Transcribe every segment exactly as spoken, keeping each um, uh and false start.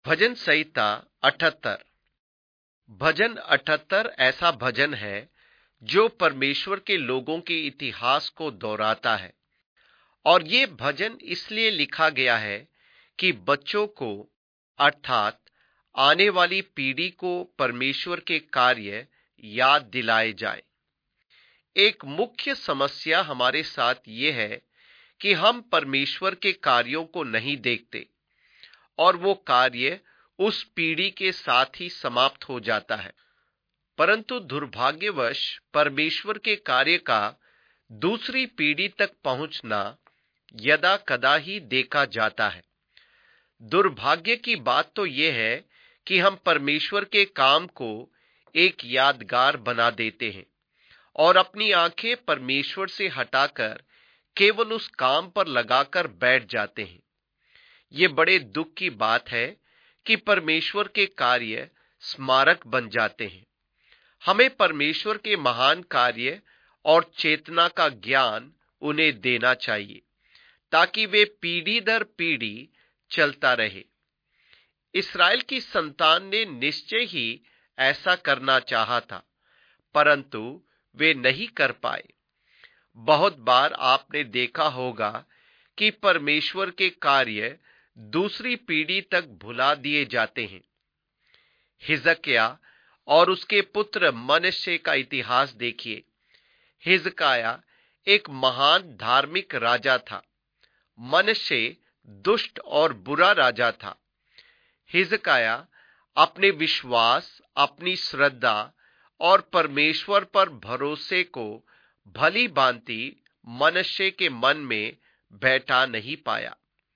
भजन संहिता अठहत्तर। भजन अठहत्तर ऐसा भजन है जो परमेश्वर के लोगों के इतिहास को दोहराता है, और ये भजन इसलिए लिखा गया है कि बच्चों को अर्थात आने वाली पीढ़ी को परमेश्वर के कार्य याद दिलाए जाए। एक मुख्य समस्या हमारे साथ ये है कि हम परमेश्वर के कार्यों को नहीं देखते और वो कार्य उस पीढ़ी के साथ ही समाप्त हो जाता है। परंतु दुर्भाग्यवश परमेश्वर के कार्य का दूसरी पीढ़ी तक पहुंचना यदा कदा ही देखा जाता है। दुर्भाग्य की बात तो यह है कि हम परमेश्वर के काम को एक यादगार बना देते हैं और अपनी आंखें परमेश्वर से हटाकर केवल उस काम पर लगाकर बैठ जाते हैं। ये बड़े दुख की बात है कि परमेश्वर के कार्य स्मारक बन जाते हैं। हमें परमेश्वर के महान कार्य और चेतना का ज्ञान उन्हें देना चाहिए ताकि वे पीढ़ी दर पीढ़ी चलता रहे। इस्राएल की संतान ने निश्चय ही ऐसा करना चाहा था, परंतु वे नहीं कर पाए। बहुत बार आपने देखा होगा कि परमेश्वर के कार्य दूसरी पीढ़ी तक भुला दिए जाते हैं। हिजकिय्याह और उसके पुत्र मनश्शे का इतिहास देखिए। हिजकिय्याह एक महान धार्मिक राजा था, मनश्शे दुष्ट और बुरा राजा था। हिजकिय्याह अपने विश्वास, अपनी श्रद्धा और परमेश्वर पर भरोसे को भली भांति मनश्शे के मन में बैठा नहीं पाया।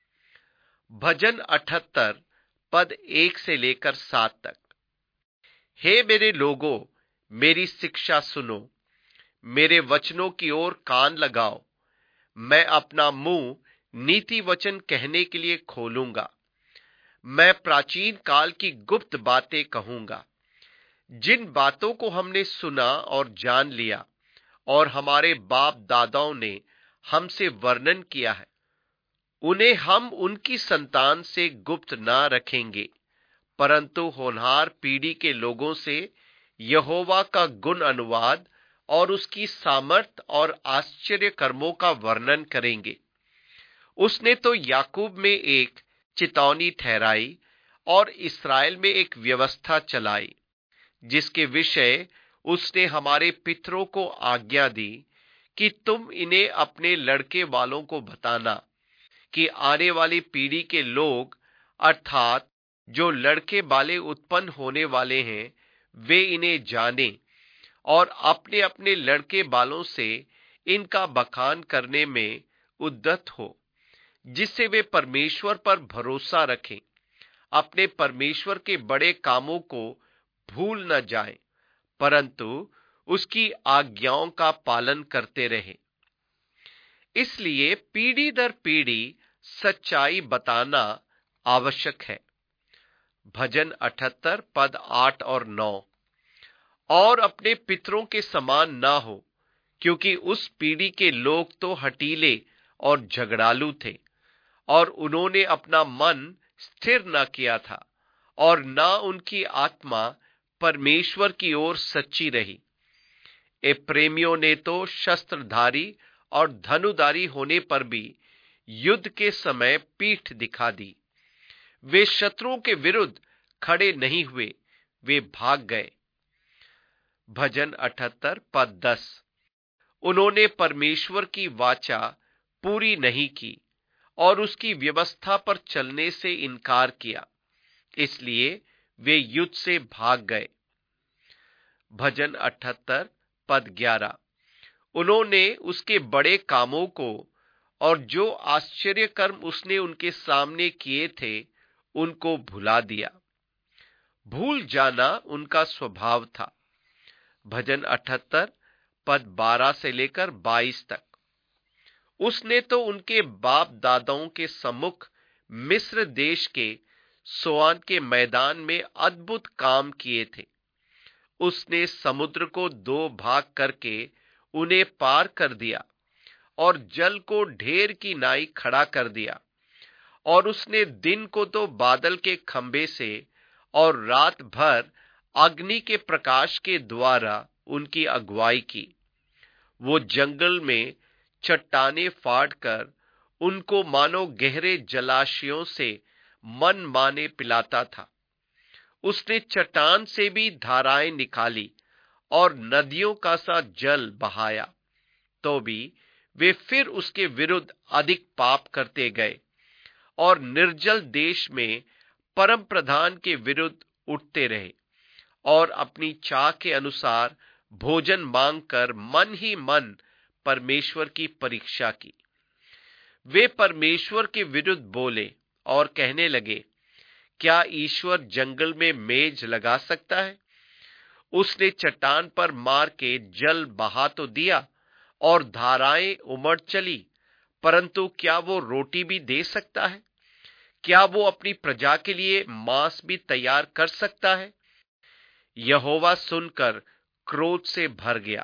भजन अठहत्तर पद एक से लेकर सात तक। हे मेरे लोगों, मेरी शिक्षा सुनो, मेरे वचनों की ओर कान लगाओ। मैं अपना मुंह नीति वचन कहने के लिए खोलूंगा। मैं प्राचीन काल की गुप्त बातें कहूंगा, जिन बातों को हमने सुना और जान लिया और हमारे बाप दादाओं ने हमसे वर्णन किया है। उन्हें हम उनकी संतान से गुप्त ना रखेंगे, परंतु होनहार पीढ़ी के लोगों से यहोवा का गुण अनुवाद और उसकी सामर्थ और आश्चर्य कर्मों का वर्णन करेंगे। उसने तो याकूब में एक चेतावनी ठहराई और इस्राएल में एक व्यवस्था चलाई, जिसके विषय उसने हमारे पितरों को आज्ञा दी कि तुम इन्हें अपने लड़के वालों को बताना कि आने वाली पीढ़ी के लोग अर्थात जो लड़के बाले उत्पन्न होने वाले हैं, वे इन्हें जाने और अपने अपने लड़के बालों से इनका बखान करने में उद्यत हो, जिससे वे परमेश्वर पर भरोसा रखें, अपने परमेश्वर के बड़े कामों को भूल न जाएं, परंतु उसकी आज्ञाओं का पालन करते रहें। इसलिए पीढ़ी दर पीढ़ी सच्चाई बताना आवश्यक है। भजन अठहत्तर पद आठ और नौ। और अपने पितरों के समान ना हो, क्योंकि उस पीढ़ी के लोग तो हठीले और झगड़ालू थे और उन्होंने अपना मन स्थिर न किया था और ना उनकी आत्मा परमेश्वर की ओर सच्ची रही। एप्रेमियों ने तो शस्त्रधारी और धनुधारी होने पर भी युद्ध के समय पीठ दिखा दी। वे शत्रुओं के विरुद्ध खड़े नहीं हुए, वे भाग गए। भजन अठहत्तर पद दस। उन्होंने परमेश्वर की वाचा पूरी नहीं की और उसकी व्यवस्था पर चलने से इनकार किया, इसलिए वे युद्ध से भाग गए। भजन अठहत्तर पद ग्यारह। उन्होंने उसके बड़े कामों को और जो आश्चर्य कर्म उसने उनके सामने किए थे, उनको भुला दिया। भूल जाना उनका स्वभाव था। भजन अठहत्तर पद बारह से लेकर बाईस तक। उसने तो उनके बाप दादाओं के सम्मुख मिस्र देश के सोआन के मैदान में अद्भुत काम किए थे। उसने समुद्र को दो भाग करके उन्हें पार कर दिया और जल को ढेर की नाई खड़ा कर दिया और उसने दिन को तो बादल के खंभे से और रात भर अग्नि के प्रकाश के द्वारा उनकी अगुवाई की। वो जंगल में चट्टाने फाड़ कर उनको मानो गहरे जलाशयों से मन माने पिलाता था। उसने चट्टान से भी धाराएं निकाली और नदियों का सा जल बहाया, तो भी वे फिर उसके विरुद्ध अधिक पाप करते गए और निर्जल देश में परम प्रधान के विरुद्ध उठते रहे और अपनी चाह के अनुसार भोजन मांगकर मन ही मन परमेश्वर की परीक्षा की। वे परमेश्वर के विरुद्ध बोले और कहने लगे, क्या ईश्वर जंगल में मेज लगा सकता है? उसने चट्टान पर मार के जल बहा तो दिया और धाराएं उमड़ चली, परंतु क्या वो रोटी भी दे सकता है? क्या वो अपनी प्रजा के लिए मांस भी तैयार कर सकता है? यहोवा सुनकर क्रोध से भर गया।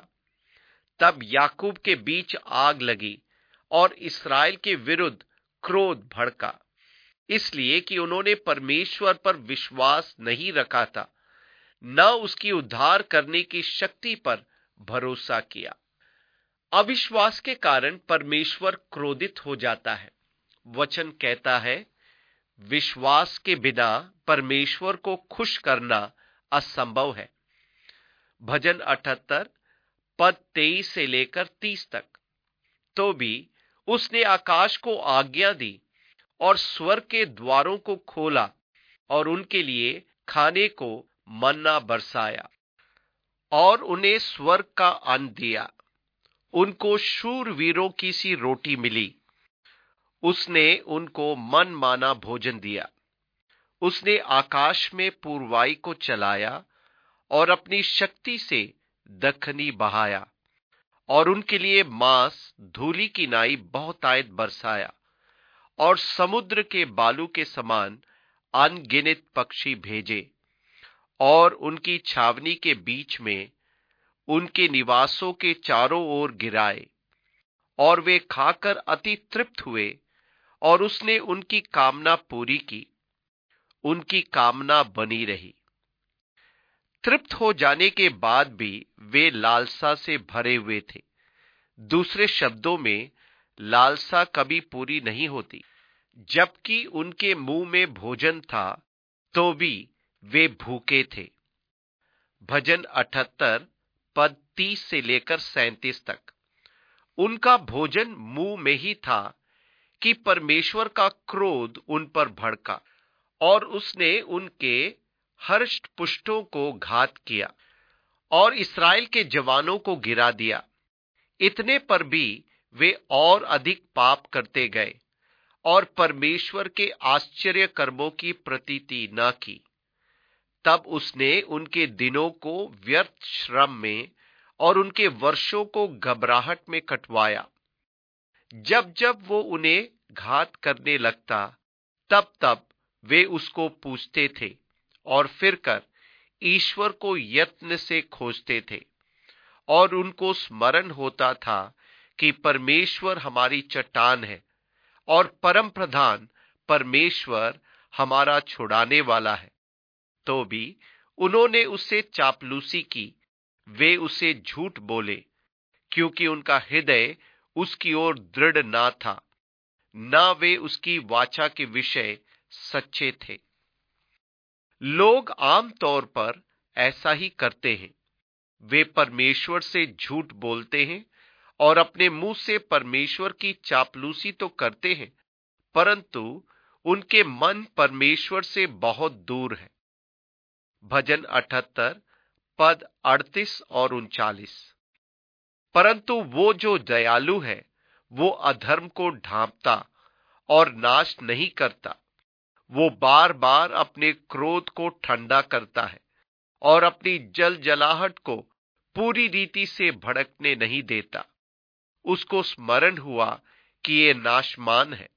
तब याकूब के बीच आग लगी और इस्राएल के विरुद्ध क्रोध भड़का, इसलिए कि उन्होंने परमेश्वर पर विश्वास नहीं रखा था, न उसकी उद्धार करने की शक्ति पर भरोसा किया। अविश्वास के कारण परमेश्वर क्रोधित हो जाता है। वचन कहता है, विश्वास के बिना परमेश्वर को खुश करना असंभव है। भजन अठहत्तर पद तेईस से लेकर तीस तक। तो भी उसने आकाश को आज्ञा दी और स्वर्ग के द्वारों को खोला और उनके लिए खाने को मन्ना बरसाया और उन्हें स्वर्ग का अन्न दिया। उनको शूरवीरों की सी रोटी मिली। उसने उनको मन माना भोजन दिया। उसने आकाश में पूर्वाई को चलाया और अपनी शक्ति से दखनी बहाया और उनके लिए मांस धूलि की नाई बहुतायत बरसाया और समुद्र के बालू के समान अनगिनत पक्षी भेजे और उनकी छावनी के बीच में उनके निवासों के चारों ओर गिराए और वे खाकर अति तृप्त हुए और उसने उनकी कामना पूरी की। उनकी कामना बनी रही। तृप्त हो जाने के बाद भी वे लालसा से भरे हुए थे। दूसरे शब्दों में, लालसा कभी पूरी नहीं होती। जबकि उनके मुंह में भोजन था तो भी वे भूखे थे। भजन अठहत्तर पद तीस से लेकर सैंतीस तक। उनका भोजन मुंह में ही था कि परमेश्वर का क्रोध उन पर भड़का और उसने उनके हर्ष पुष्टों को घात किया और इस्राएल के जवानों को गिरा दिया। इतने पर भी वे और अधिक पाप करते गए और परमेश्वर के आश्चर्य कर्मों की प्रतीति न की। तब उसने उनके दिनों को व्यर्थ श्रम में और उनके वर्षों को घबराहट में कटवाया। जब जब वो उन्हें घात करने लगता, तब तब वे उसको पूछते थे और फिर कर ईश्वर को यत्न से खोजते थे और उनको स्मरण होता था कि परमेश्वर हमारी चट्टान है और परम प्रधान परमेश्वर हमारा छुड़ाने वाला है। तो भी उन्होंने उससे चापलूसी की। वे उसे झूठ बोले, क्योंकि उनका हृदय उसकी ओर दृढ़ ना था, ना वे उसकी वाचा के विषय सच्चे थे। लोग आमतौर पर ऐसा ही करते हैं। वे परमेश्वर से झूठ बोलते हैं और अपने मुंह से परमेश्वर की चापलूसी तो करते हैं, परंतु उनके मन परमेश्वर से बहुत दूर है। भजन अठहत्तर पद अड़तीस और उनचालीस। परंतु वो जो दयालु है, वो अधर्म को ढांपता और नाश नहीं करता। वो बार बार अपने क्रोध को ठंडा करता है और अपनी जल जलाहट को पूरी रीति से भड़कने नहीं देता। उसको स्मरण हुआ कि ये नाशमान है।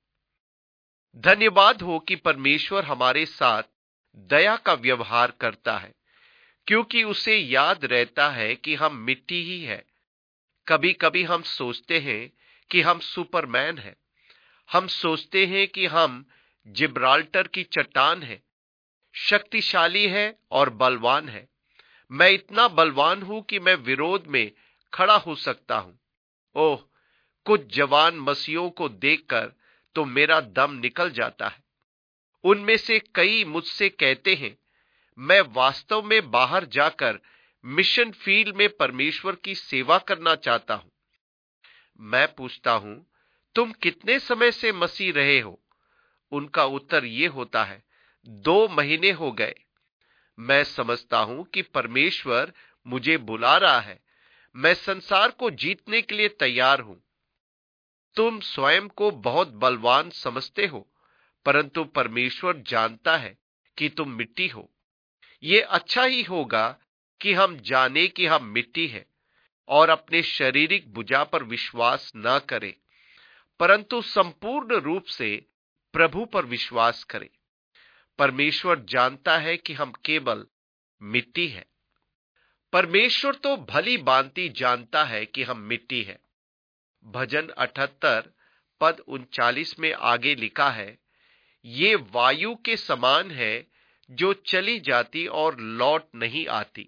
धन्यवाद हो कि परमेश्वर हमारे साथ दया का व्यवहार करता है, क्योंकि उसे याद रहता है कि हम मिट्टी ही है। कभी कभी हम सोचते हैं कि हम सुपरमैन हैं। हम सोचते हैं कि हम जिब्राल्टर की चट्टान है, शक्तिशाली है और बलवान है। मैं इतना बलवान हूं कि मैं विरोध में खड़ा हो सकता हूं। ओह, कुछ जवान मसीहों को देखकर तो मेरा दम निकल जाता है। उनमें से कई मुझसे कहते हैं, मैं वास्तव में बाहर जाकर मिशन फील्ड में परमेश्वर की सेवा करना चाहता हूं। मैं पूछता हूं, तुम कितने समय से मसीह रहे हो? उनका उत्तर यह होता है, दो महीने हो गए। मैं समझता हूं कि परमेश्वर मुझे बुला रहा है। मैं संसार को जीतने के लिए तैयार हूं। तुम स्वयं को बहुत बलवान समझते हो, परंतु परमेश्वर जानता है कि तुम मिट्टी हो। यह अच्छा ही होगा कि हम जाने कि हम मिट्टी हैं और अपने शारीरिक भुजा पर विश्वास न करें, परंतु संपूर्ण रूप से प्रभु पर विश्वास करें। परमेश्वर जानता है कि हम केवल मिट्टी हैं। परमेश्वर तो भली भांति जानता है कि हम मिट्टी हैं। भजन अठहत्तर पद उनचालीस में आगे लिखा है, ये वायु के समान है जो चली जाती और लौट नहीं आती।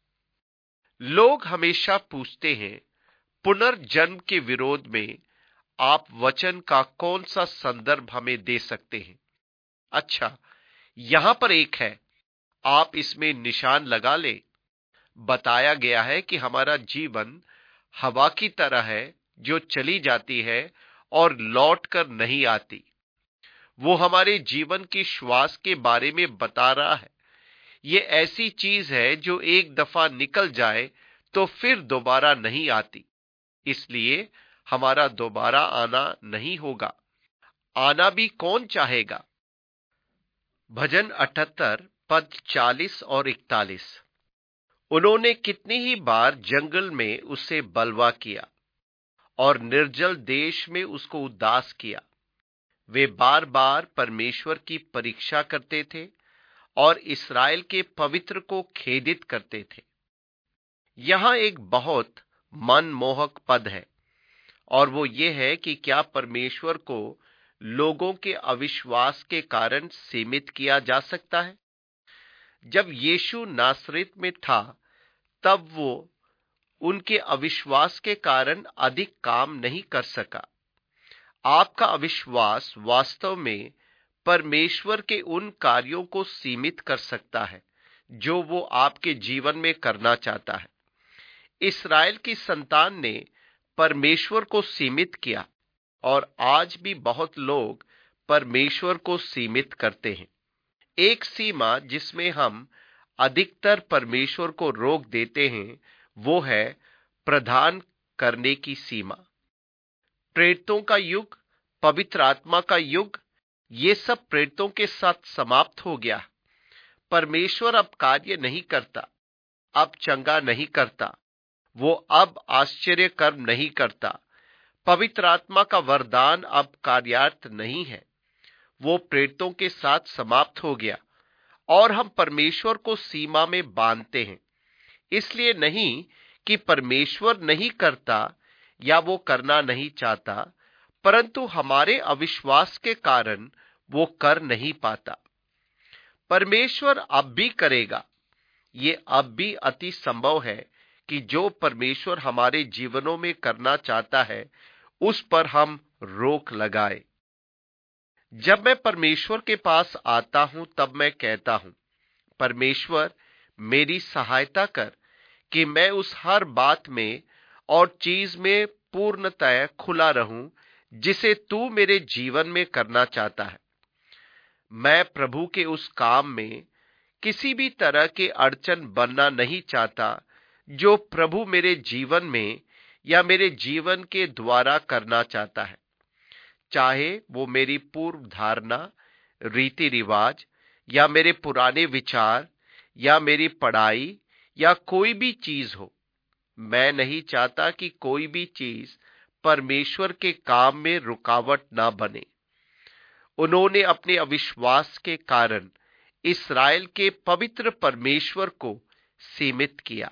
लोग हमेशा पूछते हैं, पुनर्जन्म के विरोध में आप वचन का कौन सा संदर्भ हमें दे सकते हैं? अच्छा, यहां पर एक है, आप इसमें निशान लगा ले। बताया गया है कि हमारा जीवन हवा की तरह है जो चली जाती है और लौट कर नहीं आती। वो हमारे जीवन की श्वास के बारे में बता रहा है। ये ऐसी चीज है जो एक दफा निकल जाए तो फिर दोबारा नहीं आती। इसलिए हमारा दोबारा आना नहीं होगा। आना भी कौन चाहेगा? भजन अठहत्तर पद चालीस और इकतालीस। उन्होंने कितनी ही बार जंगल में उसे बलवा किया और निर्जल देश में उसको उदास किया। वे बार बार परमेश्वर की परीक्षा करते थे और इस्राएल के पवित्र को खेदित करते थे। यहां एक बहुत मनमोहक पद है और वो ये है कि क्या परमेश्वर को लोगों के अविश्वास के कारण सीमित किया जा सकता है? जब यीशु नासरीत में था, तब वो उनके अविश्वास के कारण अधिक काम नहीं कर सका। आपका अविश्वास वास्तव में परमेश्वर के उन कार्यों को सीमित कर सकता है जो वो आपके जीवन में करना चाहता है। इस्राएल की संतान ने परमेश्वर को सीमित किया और आज भी बहुत लोग परमेश्वर को सीमित करते हैं। एक सीमा जिसमें हम अधिकतर परमेश्वर को रोक देते हैं, वो है प्रदान करने की सीमा। प्रेरितों का युग, पवित्र आत्मा का युग, ये सब प्रेरितों के साथ समाप्त हो गया। परमेश्वर अब कार्य नहीं करता, अब चंगा नहीं करता, वो अब आश्चर्य कर्म नहीं करता। पवित्र आत्मा का वरदान अब कार्यार्थ नहीं है, वो प्रेरितों के साथ समाप्त हो गया और हम परमेश्वर को सीमा में बांधते हैं। इसलिए नहीं कि परमेश्वर नहीं करता या वो करना नहीं चाहता, परंतु हमारे अविश्वास के कारण वो कर नहीं पाता। परमेश्वर अब भी करेगा। ये अब भी अति संभव है कि जो परमेश्वर हमारे जीवनों में करना चाहता है, उस पर हम रोक लगाए। जब मैं परमेश्वर के पास आता हूं, तब मैं कहता हूं, परमेश्वर मेरी सहायता कर कि मैं उस हर बात में और चीज में पूर्णतः खुला रहूं जिसे तू मेरे जीवन में करना चाहता है। मैं प्रभु के उस काम में किसी भी तरह के अड़चन बनना नहीं चाहता जो प्रभु मेरे जीवन में या मेरे जीवन के द्वारा करना चाहता है। चाहे वो मेरी पूर्व धारणा, रीति रिवाज या मेरे पुराने विचार या मेरी पढ़ाई या कोई भी चीज हो, मैं नहीं चाहता कि कोई भी चीज परमेश्वर के काम में रुकावट ना बने। उन्होंने अपने अविश्वास के कारण इस्राएल के पवित्र परमेश्वर को सीमित किया।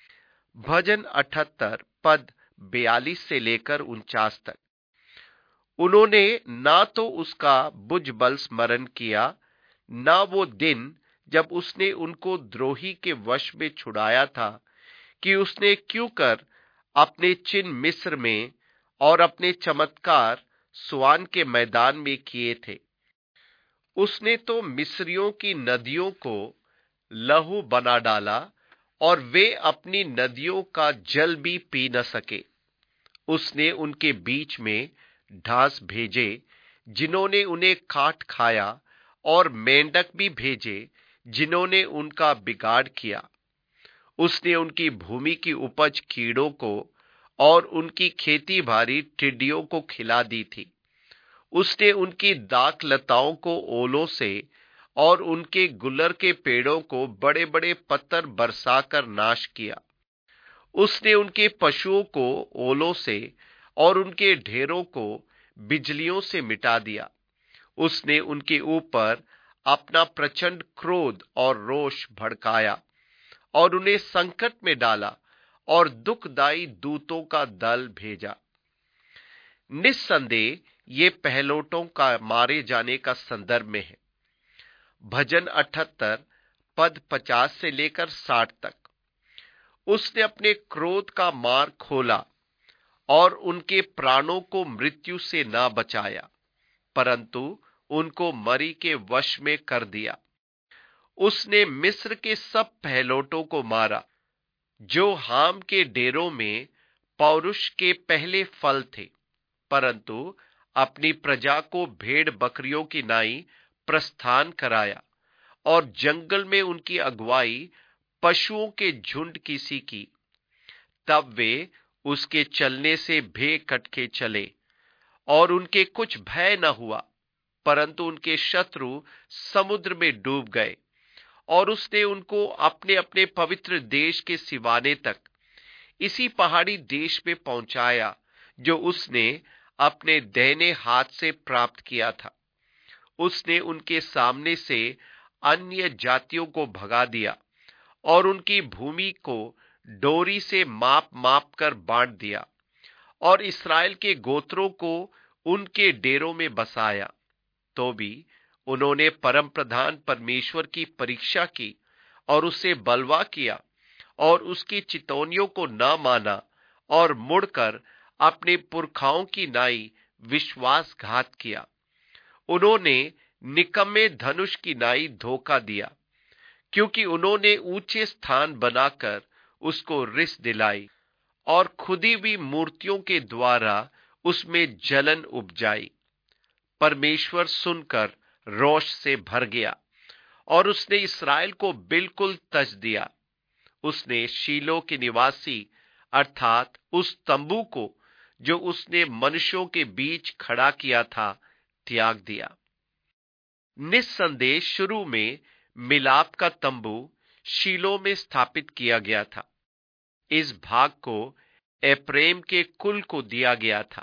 भजन अठहत्तर पद बयालीस से लेकर उनचास तक। उन्होंने ना तो उसका भुजबल स्मरण किया, ना वो दिन जब उसने उनको द्रोही के वश में छुड़ाया था, कि उसने क्यों कर अपने चिन्ह मिस्र में और अपने चमत्कार सुआन के मैदान में किए थे। उसने तो मिस्रियों की नदियों को लहू बना डाला और वे अपनी नदियों का जल भी पी न सके। उसने उनके बीच में ढास भेजे जिन्होंने उन्हें काट खाया, और मेंढक भी भेजे जिन्होंने उनका बिगाड़ किया। उसने उनकी भूमि की उपज कीड़ों को और उनकी खेती बाड़ी टिड्डियों को खिला दी थी। उसने उनकी दाख लताओं को ओलों से और उनके गुलर के पेड़ों को बड़े बड़े पत्थर बरसाकर नाश किया। उसने उनके पशुओं को ओलों से और उनके ढेरों को बिजलियों से मिटा दिया। उसने उनके ऊपर अपना प्रचंड क्रोध और रोष भड़काया और उन्हें संकट में डाला और दुखदाई दूतों का दल भेजा। निस्संदेह ये पहलोटों का मारे जाने का संदर्भ में है। भजन अठहत्तर पद पचास से लेकर साठ तक। उसने अपने क्रोध का मार्ग खोला और उनके प्राणों को मृत्यु से ना बचाया, परंतु उनको मरी के वश में कर दिया। उसने मिस्र के सब पहलोटों को मारा, जो हाम के डेरों में पौरुष के पहले फल थे, परंतु अपनी प्रजा को भेड़ बकरियों की नाई प्रस्थान कराया, और जंगल में उनकी अगुवाई पशुओं के झुंड की सी की। तब वे उसके चलने से भे कटके चले, और उनके कुछ भय न हुआ, परंतु उनके शत्रु समुद्र में डूब गए। और उसने उनको अपने अपने पवित्र देश के सिवाने तक, इसी पहाड़ी देश में पहुंचाया जो उसने अपने दाहिने हाथ से प्राप्त किया था। उसने उनके सामने से अन्य जातियों को भगा दिया और उनकी भूमि को डोरी से माप माप कर बांट दिया, और इस्राएल के गोत्रों को उनके डेरों में बसाया। तो भी उन्होंने परम प्रधान परमेश्वर की परीक्षा की और उसे बलवा किया और उसकी चितौनियों को न माना, और मुड़कर अपने पुरखाओं की नाई विश्वासघात किया। उन्होंने निकम्मे धनुष की नाई धोखा दिया, क्योंकि उन्होंने ऊंचे स्थान बनाकर उसको रिस दिलाई और खुदी हुई मूर्तियों के द्वारा उसमें जलन उपजाई। परमेश्वर सुनकर रोष से भर गया और उसने इस्राएल को बिल्कुल तज दिया। उसने शीलो के निवासी अर्थात उस तंबू को जो उसने मनुष्यों के बीच खड़ा किया था, त्याग दिया। निस्संदेह शुरू में मिलाप का तंबू शीलो में स्थापित किया गया था। इस भाग को एप्रेम के कुल को दिया गया था।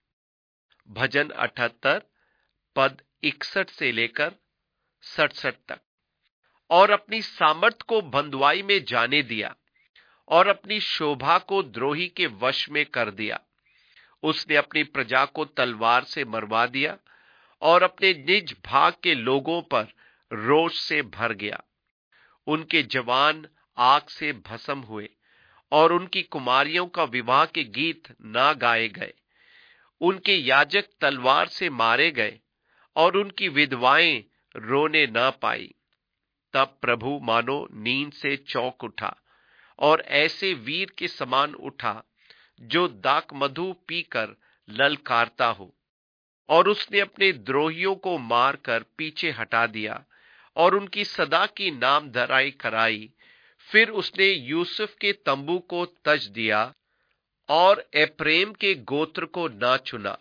भजन अठहत्तर पद इकसठ से लेकर सड़सठ तक। और अपनी सामर्थ को बंधुआई में जाने दिया और अपनी शोभा को द्रोही के वश में कर दिया। उसने अपनी प्रजा को तलवार से मरवा दिया और अपने निज भाग के लोगों पर रोष से भर गया। उनके जवान आग से भस्म हुए और उनकी कुमारियों का विवाह के गीत ना गाए गए। उनके याजक तलवार से मारे गए और उनकी विधवाएं रोने ना पाई। तब प्रभु मानो नींद से चौंक उठा और ऐसे वीर के समान उठा जो दाक मधु पीकर ललकारता हो। और उसने अपने द्रोहियों को मारकर पीछे हटा दिया और उनकी सदा की नाम धराई कराई। फिर उसने यूसुफ के तंबू को तज दिया और एप्रेम के गोत्र को ना चुना।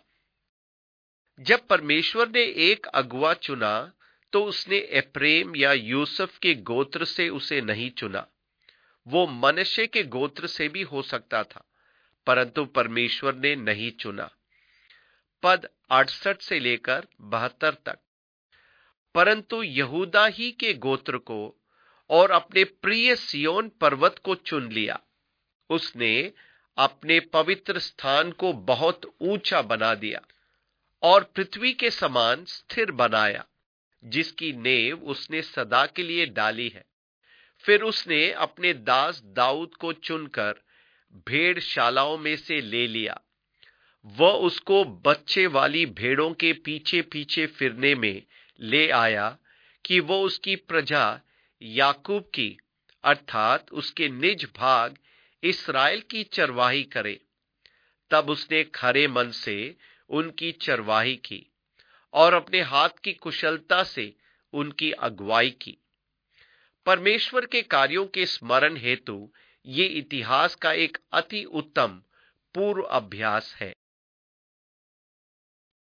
जब परमेश्वर ने एक अगुआ चुना तो उसने एप्रेम या यूसुफ के गोत्र से उसे नहीं चुना। वो मनश्शे के गोत्र से भी हो सकता था, परंतु परमेश्वर ने नहीं चुना। पद अड़सठ से लेकर बहत्तर तक। परंतु यहूदा ही के गोत्र को और अपने प्रिय सियोन पर्वत को चुन लिया। उसने अपने पवित्र स्थान को बहुत ऊंचा बना दिया और पृथ्वी के समान स्थिर बनाया, जिसकी नेव उसने सदा के लिए डाली है। फिर उसने अपने दास दाऊद को चुनकर भेड़शालाओं में से ले लिया। वह उसको बच्चे वाली भेड़ों के पीछे पीछे फिरने में ले आया कि वो उसकी प्रजा याकूब की अर्थात उसके निज भाग इस्राएल की चरवाही करे। तब उसने खरे मन से उनकी चरवाही की और अपने हाथ की कुशलता से उनकी अगुवाई की। परमेश्वर के कार्यों के स्मरण हेतु ये इतिहास का एक अति उत्तम पूर्व अभ्यास है।